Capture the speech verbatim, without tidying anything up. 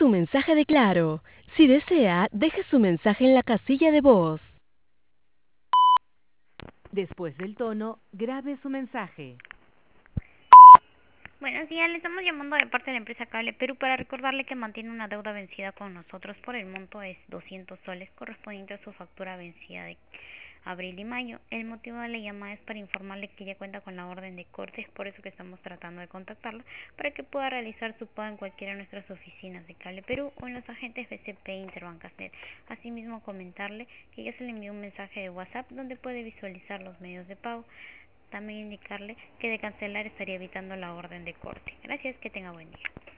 su mensaje de Claro. Si desea, deje su mensaje en la casilla de voz. Después del tono, grabe su mensaje. Buenos días, le estamos llamando de parte de la empresa Cable Perú para recordarle que mantiene una deuda vencida con nosotros por el monto de doscientos soles correspondiente a su factura vencida de abril y mayo. El motivo de la llamada es para informarle que ya cuenta con la orden de corte, es por eso que estamos tratando de contactarlo para que pueda realizar su pago en cualquiera de nuestras oficinas de Cable Perú o en los agentes B C P e Interbancasnet. Asimismo, comentarle que ya se le envió un mensaje de WhatsApp donde puede visualizar los medios de pago. También indicarle que de cancelar estaría evitando la orden de corte. Gracias, que tenga buen día.